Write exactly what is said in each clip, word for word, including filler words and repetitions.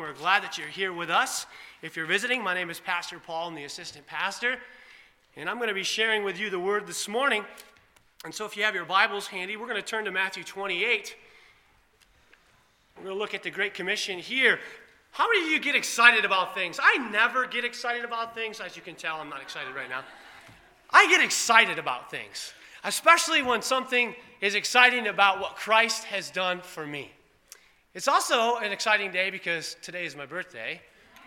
We're glad that you're here with us. If you're visiting, my name is Pastor Paul. I'm the assistant pastor, and I'm going to be sharing with you the word this morning. And so if you have your Bibles handy, we're going to turn to Matthew twenty-eight. We're going to look at the Great Commission here. How many of you get excited about things? I never get excited about things. As you can tell, I'm not excited right now. I get excited about things, especially when something is exciting about what Christ has done for me. It's also an exciting day because today is my birthday,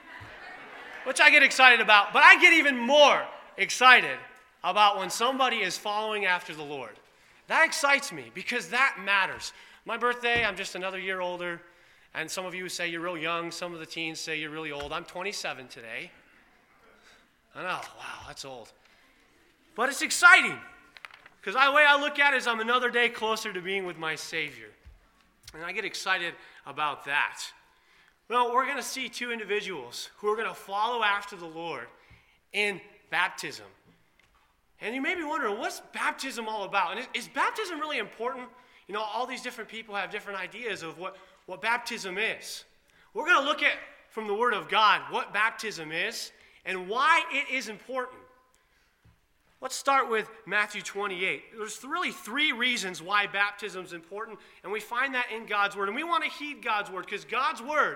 which I get excited about, but I get even more excited about when somebody is following after the Lord. That excites me because that matters. My birthday, I'm just another year older, and some of you say you're real young, some of the teens say you're really old. I'm twenty-seven today. I know, wow, that's old. But it's exciting because the way I look at it is I'm another day closer to being with my Savior. And I get excited about that. Well, we're going to see two individuals who are going to follow after the Lord in baptism. And you may be wondering, what's baptism all about? And is, is baptism really important? You know, all these different people have different ideas of what, what baptism is. We're going to look at, from the Word of God, what baptism is and why it is important. Let's start with Matthew twenty-eight. There's really three reasons why baptism is important, and we find that in God's Word. And we want to heed God's Word because God's Word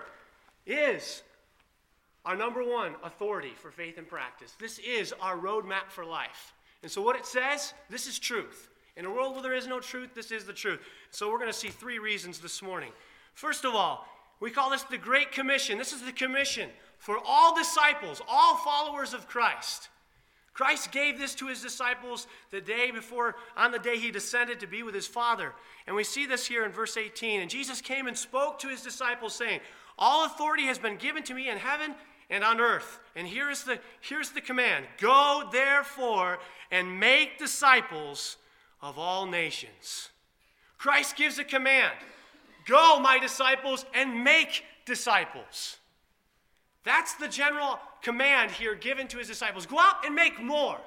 is our number one authority for faith and practice. This is our roadmap for life. And so what it says, this is truth. In a world where there is no truth, this is the truth. So we're going to see three reasons this morning. First of all, we call this the Great Commission. This is the commission for all disciples, all followers of Christ. Christ gave this to his disciples the day before, on the day he descended to be with his Father. And we see this here in verse eighteen. And Jesus came and spoke to his disciples, saying, all authority has been given to me in heaven and on earth. And here is the, here's the command. Go, therefore, and make disciples of all nations. Christ gives a command. Go, my disciples, and make disciples. That's the general command here given to his disciples. Go out and make more.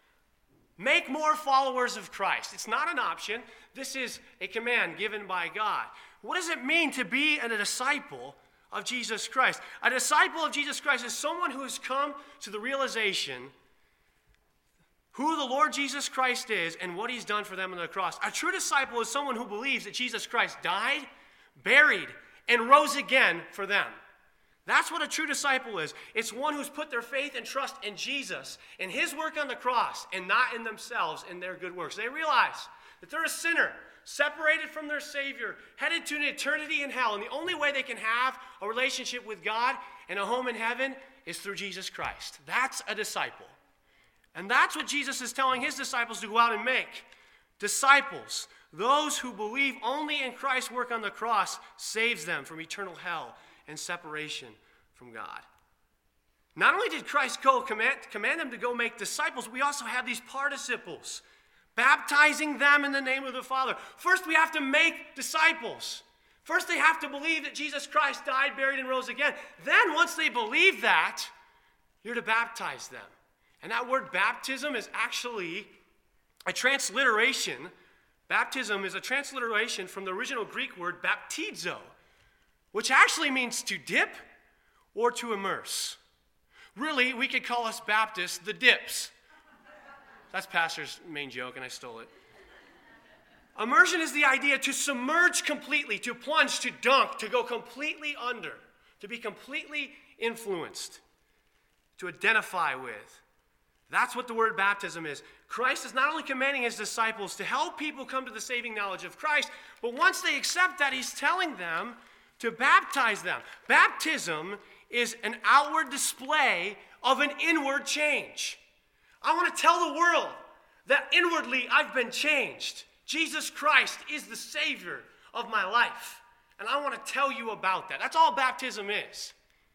Make more followers of Christ. It's not an option. This is a command given by God. What does it mean to be a disciple of Jesus Christ? A disciple of Jesus Christ is someone who has come to the realization who the Lord Jesus Christ is and what he's done for them on the cross. A true disciple is someone who believes that Jesus Christ died, buried, and rose again for them. That's what a true disciple is. It's one who's put their faith and trust in Jesus and his work on the cross and not in themselves and their good works. They realize that they're a sinner, separated from their Savior, headed to an eternity in hell. And the only way they can have a relationship with God and a home in heaven is through Jesus Christ. That's a disciple. And that's what Jesus is telling his disciples to go out and make. Disciples, those who believe only in Christ's work on the cross, saves them from eternal hell and separation from God. Not only did Christ go command, command them to go make disciples, we also have these participles, baptizing them in the name of the Father. First, we have to make disciples. First, they have to believe that Jesus Christ died, buried, and rose again. Then, once they believe that, you're to baptize them. And that word baptism is actually a transliteration. Baptism is a transliteration from the original Greek word baptizo, which actually means to dip or to immerse. Really, we could call us Baptists the dips. That's Pastor's main joke, and I stole it. Immersion is the idea to submerge completely, to plunge, to dunk, to go completely under, to be completely influenced, to identify with. That's what the word baptism is. Christ is not only commanding his disciples to help people come to the saving knowledge of Christ, but once they accept that, he's telling them to baptize them. Baptism is an outward display of an inward change. I want to tell the world that inwardly I've been changed. Jesus Christ is the Savior of my life. And I want to tell you about that. That's all baptism is.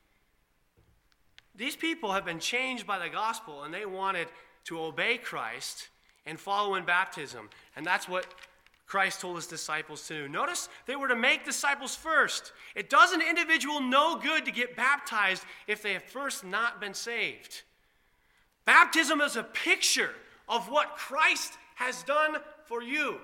These people have been changed by the gospel, and they wanted to obey Christ and follow in baptism. And that's what Christ told his disciples to do. Notice they were to make disciples first. It does an individual no good to get baptized if they have first not been saved. Baptism is a picture of what Christ has done for you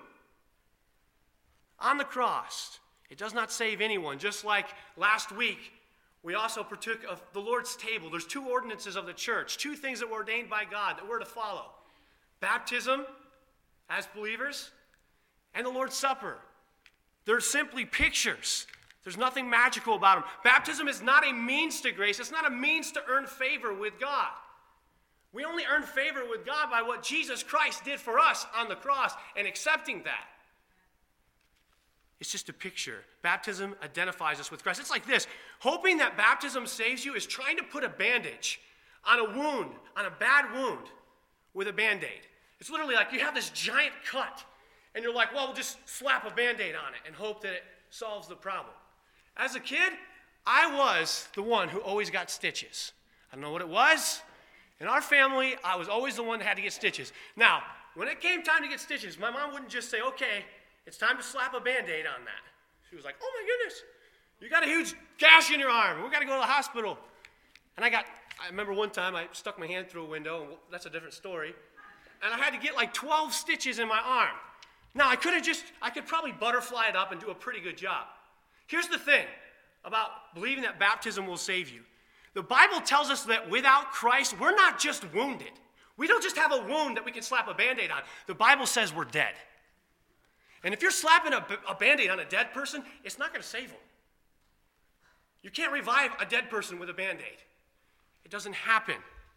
on the cross. It does not save anyone. Just like last week We also partook of the Lord's table. There's two ordinances of the church, two things that were ordained by God that we're to follow. Baptism as believers and the Lord's Supper. They're simply pictures. There's nothing magical about them. Baptism is not a means to grace. It's not a means to earn favor with God. We only earn favor with God by what Jesus Christ did for us on the cross and accepting that. It's just a picture. Baptism identifies us with Christ. It's like this. Hoping that baptism saves you is trying to put a bandage on a wound, on a bad wound, with a Band-Aid. It's literally like you have this giant cut, and you're like, well, we'll just slap a Band-Aid on it and hope that it solves the problem. As a kid, I was the one who always got stitches. I don't know what it was. In our family, I was always the one that had to get stitches. Now, when it came time to get stitches, my mom wouldn't just say, okay, it's time to slap a Band-Aid on that. She was like, oh my goodness, you got a huge gash in your arm. We got to go to the hospital. And I got, I remember one time I stuck my hand through a window, and that's a different story. And I had to get like twelve stitches in my arm. Now, I could have just, I could probably butterfly it up and do a pretty good job. Here's the thing about believing that baptism will save you. The Bible tells us that without Christ, we're not just wounded. We don't just have a wound that we can slap a Band-Aid on. The Bible says we're dead. And if you're slapping a, a Band-Aid on a dead person, it's not going to save them. You can't revive a dead person with a Band-Aid. It doesn't happen.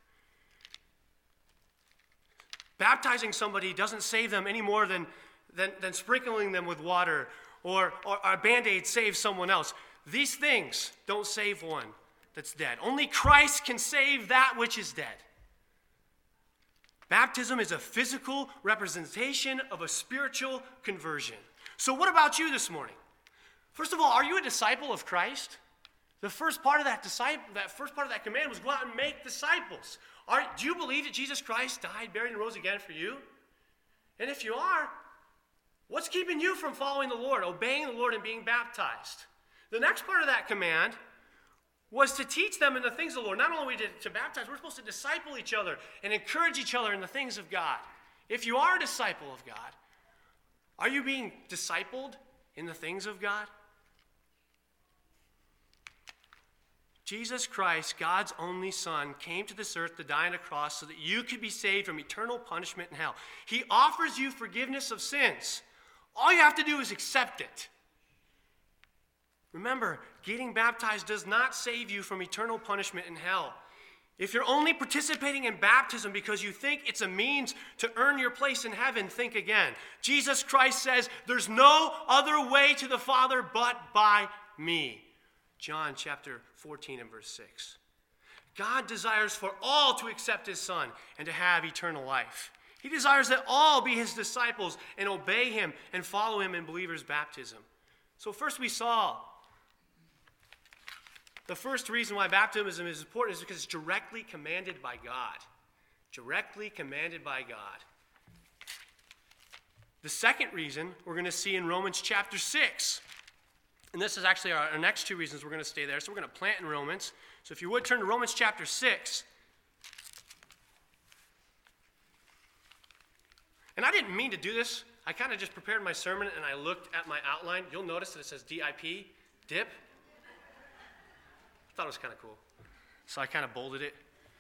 Baptizing somebody doesn't save them any more than, than, than sprinkling them with water or, or a Band-Aid saves someone else. These things don't save one that's dead. Only Christ can save that which is dead. Baptism is a physical representation of a spiritual conversion. So what about you this morning? First of all, are you a disciple of Christ? The first part of that disciple, that first part of that command was go out and make disciples. Are, do you believe that Jesus Christ died, buried, and rose again for you? And if you are, what's keeping you from following the Lord, obeying the Lord, and being baptized? The next part of that command was to teach them in the things of the Lord. Not only did to baptize, we're supposed to disciple each other and encourage each other in the things of God. If you are a disciple of God, are you being discipled in the things of God? Jesus Christ, God's only Son, came to this earth to die on a cross so that you could be saved from eternal punishment in hell. He offers you forgiveness of sins. All you have to do is accept it. Remember, getting baptized does not save you from eternal punishment in hell. If you're only participating in baptism because you think it's a means to earn your place in heaven, think again. Jesus Christ says, there's no other way to the Father but by me. John chapter fourteen and verse six. God desires for all to accept his Son and to have eternal life. He desires that all be his disciples and obey him and follow him in believers' baptism. So first we saw the first reason why baptism is important is because it's directly commanded by God. Directly commanded by God. The second reason we're going to see in Romans chapter six. And this is actually our, our next two reasons we're going to stay there. So we're going to plant in Romans. So if you would turn to Romans chapter six. And I didn't mean to do this. I kind of just prepared my sermon and I looked at my outline. You'll notice that it says D I P, dip. I thought it was kind of cool. So I kind of bolded it.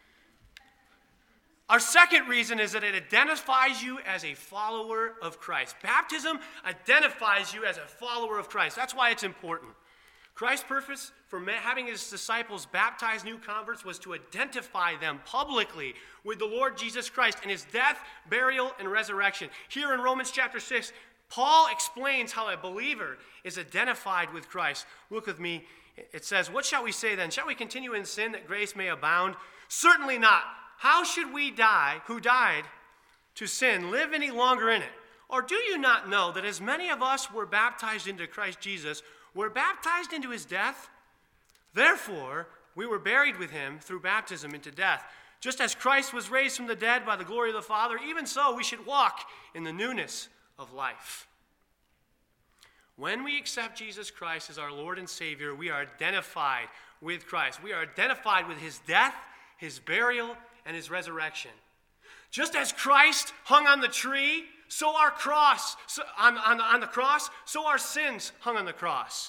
Our second reason is that it identifies you as a follower of Christ. Baptism identifies you as a follower of Christ. That's why it's important. Christ's purpose for having his disciples baptize new converts was to identify them publicly with the Lord Jesus Christ in his death, burial, and resurrection. Here in Romans chapter six, Paul explains how a believer is identified with Christ. Look with me. It says, what shall we say then? Shall we continue in sin that grace may abound? Certainly not. How should we die, who died to sin, live any longer in it? Or do you not know that as many of us were baptized into Christ Jesus, were baptized into his death? Therefore, we were buried with him through baptism into death. Just as Christ was raised from the dead by the glory of the Father, even so we should walk in the newness of life. When we accept Jesus Christ as our Lord and Savior, we are identified with Christ. We are identified with his death, his burial, and his resurrection. Just as Christ hung on the tree, so our cross, so on, on, on the cross, so our sins hung on the cross.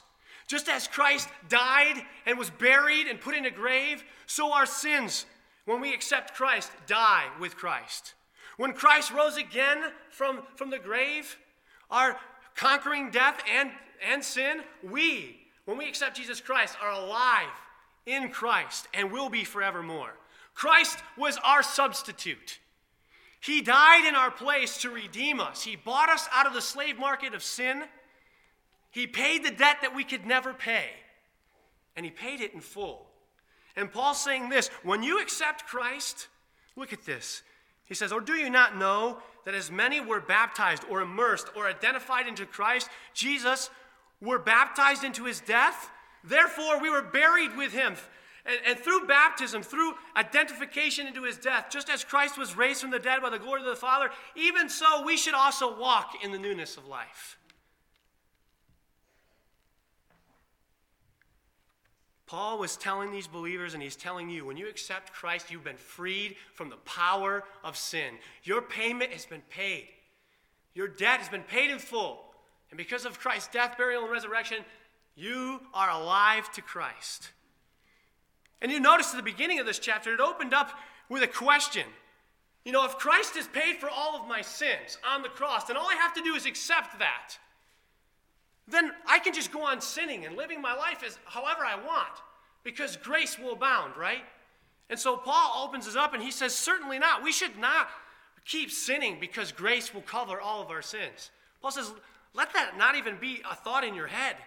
Just as Christ died and was buried and put in a grave, so our sins, when we accept Christ, die with Christ. When Christ rose again from, from the grave, our conquering death and, and sin, we, when we accept Jesus Christ, are alive in Christ and will be forevermore. Christ was our substitute. He died in our place to redeem us. He bought us out of the slave market of sin. He paid the debt that we could never pay, and he paid it in full. And Paul's saying this, when you accept Christ, look at this. He says, or do you not know that as many were baptized or immersed or identified into Christ, Jesus, were baptized into his death? Therefore, we were buried with him. And, and through baptism, through identification into his death, just as Christ was raised from the dead by the glory of the Father, even so we should also walk in the newness of life. Paul was telling these believers, and he's telling you, when you accept Christ, you've been freed from the power of sin. Your payment has been paid. Your debt has been paid in full. And because of Christ's death, burial, and resurrection, you are alive to Christ. And you notice at the beginning of this chapter, it opened up with a question. You know, if Christ has paid for all of my sins on the cross, then all I have to do is accept that. Then I can just go on sinning and living my life as however I want, because grace will abound, right? And so Paul opens this up and he says, certainly not. We should not keep sinning because grace will cover all of our sins. Paul says, let that not even be a thought in your head.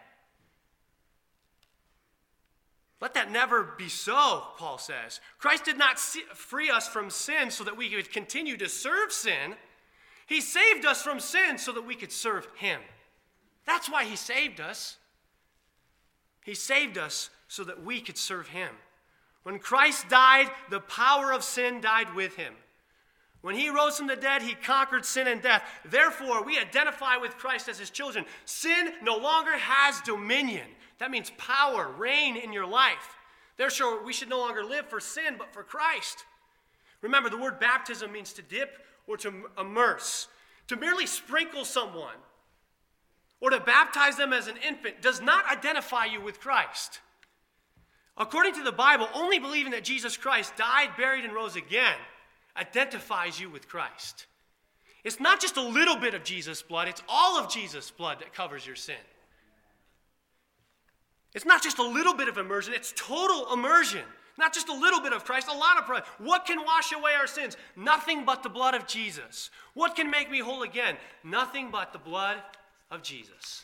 Let that never be so, Paul says. Christ did not free us from sin so that we could continue to serve sin. He saved us from sin so that we could serve him. That's why he saved us. He saved us so that we could serve him. When Christ died, the power of sin died with him. When he rose from the dead, he conquered sin and death. Therefore, we identify with Christ as his children. Sin no longer has dominion. That means power, reign in your life. Therefore, we should no longer live for sin, but for Christ. Remember, the word baptism means to dip or to immerse. To merely sprinkle someone or to baptize them as an infant does not identify you with Christ. According to the Bible, only believing that Jesus Christ died, buried, and rose again identifies you with Christ. It's not just a little bit of Jesus' blood, it's all of Jesus' blood that covers your sin. It's not just a little bit of immersion, it's total immersion. Not just a little bit of Christ, a lot of Christ. What can wash away our sins? Nothing but the blood of Jesus. What can make me whole again? Nothing but the blood of Jesus.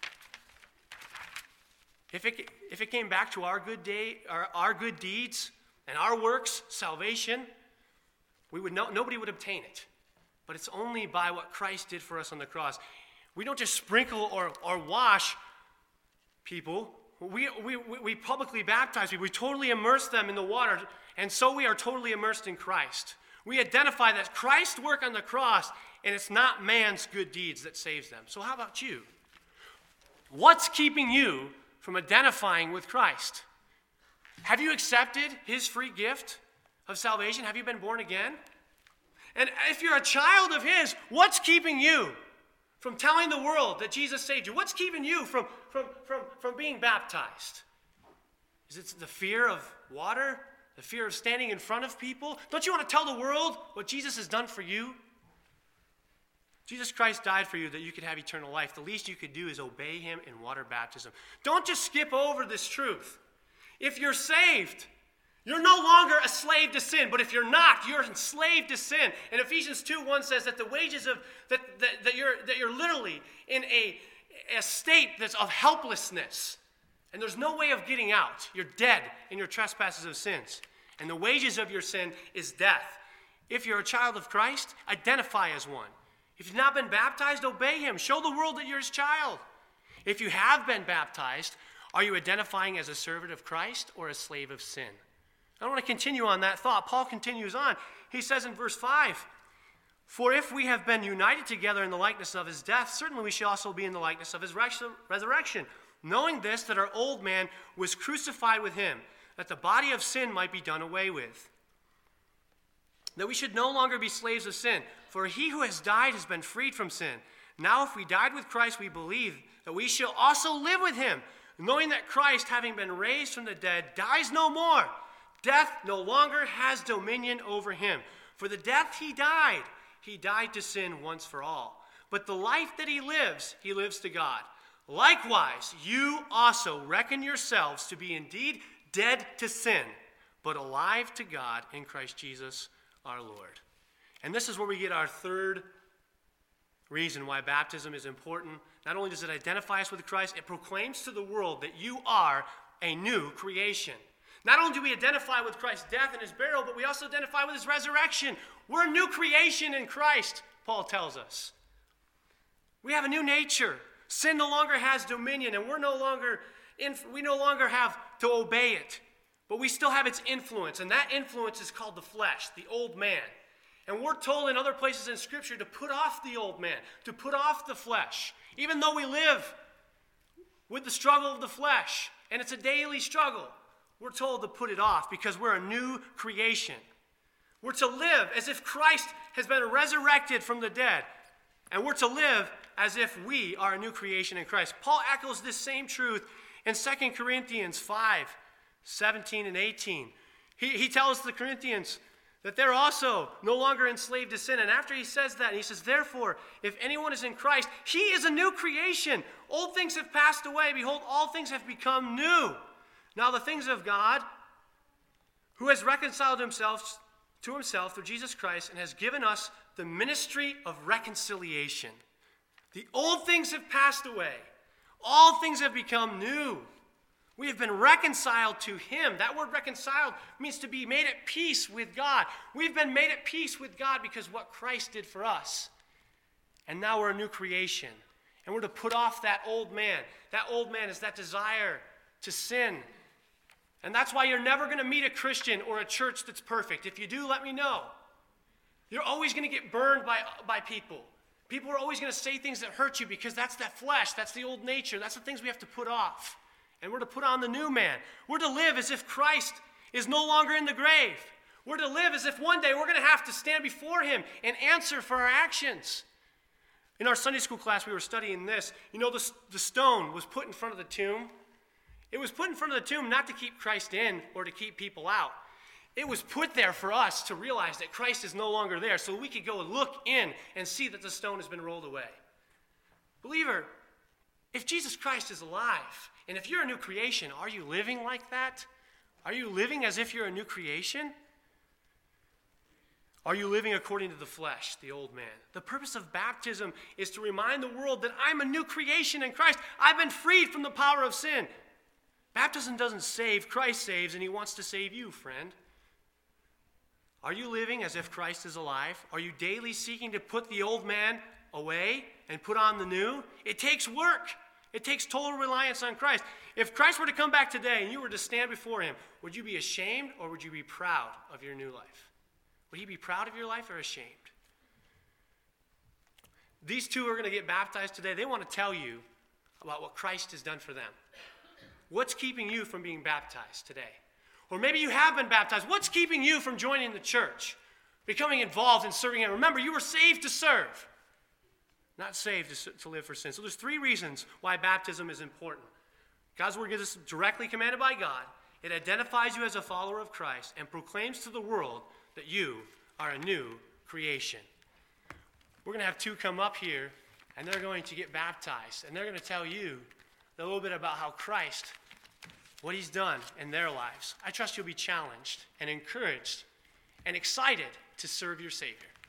If it, if it came back to our good day, our, our good deeds and our works, salvation, we would know, nobody would obtain it. But it's only by what Christ did for us on the cross. We don't just sprinkle or, or wash people. We, we, we publicly baptize people. We totally immerse them in the water, and so we are totally immersed in Christ. We identify that Christ's work on the cross, and it's not man's good deeds that saves them. So how about you? What's keeping you from identifying with Christ? Have you accepted his free gift of salvation? Have you been born again? And if you're a child of his, what's keeping you from telling the world that Jesus saved you? What's keeping you from, from, from, from being baptized? Is it the fear of water? The fear of standing in front of people? Don't you want to tell the world what Jesus has done for you? Jesus Christ died for you that you could have eternal life. The least you could do is obey him in water baptism. Don't just skip over this truth. If you're saved, you're no longer a slave to sin, but if you're not, you're enslaved to sin. And Ephesians two one says that the wages of that, that, that you're that you're literally in a, a state that's of helplessness. And there's no way of getting out. You're dead in your trespasses of sins. And the wages of your sin is death. If you're a child of Christ, identify as one. If you've not been baptized, obey him. Show the world that you're his child. If you have been baptized, are you identifying as a servant of Christ or a slave of sin? I want to continue on that thought. Paul continues on. He says in verse five, for if we have been united together in the likeness of his death, certainly we shall also be in the likeness of his resurrection. Knowing this, that our old man was crucified with him, that the body of sin might be done away with. That we should no longer be slaves of sin. For he who has died has been freed from sin. Now if we died with Christ, we believe that we shall also live with him, knowing that Christ, having been raised from the dead, dies no more. Death no longer has dominion over him. For the death he died, he died to sin once for all. But the life that he lives, he lives to God. Likewise, you also reckon yourselves to be indeed dead to sin, but alive to God in Christ Jesus our Lord. And this is where we get our third reason why baptism is important. Not only does it identify us with Christ, it proclaims to the world that you are a new creation. Not only do we identify with Christ's death and his burial, but we also identify with his resurrection. We're a new creation in Christ, Paul tells us. We have a new nature. Sin no longer has dominion, and we're no longer in, we no longer have to obey it. But we still have its influence, and that influence is called the flesh, the old man. And we're told in other places in Scripture to put off the old man, to put off the flesh. Even though we live with the struggle of the flesh, and it's a daily struggle, we're told to put it off because we're a new creation. We're to live as if Christ has been resurrected from the dead, and we're to live as if we are a new creation in Christ. Paul echoes this same truth in Second Corinthians five, seventeen and eighteen. He, he tells the Corinthians that they're also no longer enslaved to sin. And after he says that, he says, therefore, if anyone is in Christ, he is a new creation. Old things have passed away. Behold, all things have become new. Now the things of God, who has reconciled himself to himself through Jesus Christ and has given us the ministry of reconciliation. The old things have passed away. All things have become new. We have been reconciled to him. That word reconciled means to be made at peace with God. We've been made at peace with God because of what Christ did for us. And now we're a new creation. And we're to put off that old man. That old man is that desire to sin. And that's why you're never going to meet a Christian or a church that's perfect. If you do, let me know. You're always going to get burned by, by people. People are always going to say things that hurt you because that's that flesh. That's the old nature. That's the things we have to put off. And we're to put on the new man. We're to live as if Christ is no longer in the grave. We're to live as if one day we're going to have to stand before him and answer for our actions. In our Sunday school class, we were studying this. You know, the, the stone was put in front of the tomb. It was put in front of the tomb not to keep Christ in or to keep people out. It was put there for us to realize that Christ is no longer there so we could go and look in and see that the stone has been rolled away. Believer, if Jesus Christ is alive, and if you're a new creation, are you living like that? Are you living as if you're a new creation? Are you living according to the flesh, the old man? The purpose of baptism is to remind the world that I'm a new creation in Christ. I've been freed from the power of sin. Baptism doesn't save, Christ saves, and he wants to save you, friend. Are you living as if Christ is alive? Are you daily seeking to put the old man away and put on the new? It takes work. It takes total reliance on Christ. If Christ were to come back today and you were to stand before him, would you be ashamed or would you be proud of your new life? Would he be proud of your life or ashamed? These two are going to get baptized today. They want to tell you about what Christ has done for them. What's keeping you from being baptized today? Or maybe you have been baptized. What's keeping you from joining the church, becoming involved in serving him? Remember, you were saved to serve, not saved to, to live for sin. So there's three reasons why baptism is important. God's word gives us directly commanded by God. It identifies you as a follower of Christ and proclaims to the world that you are a new creation. We're going to have two come up here, and they're going to get baptized, and they're going to tell you a little bit about how Christ, what he's done in their lives. I trust you'll be challenged and encouraged and excited to serve your Savior.